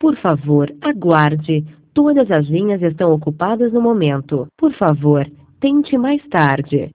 Por favor, aguarde. Todas as linhas estão ocupadas no momento. Por favor, tente mais tarde.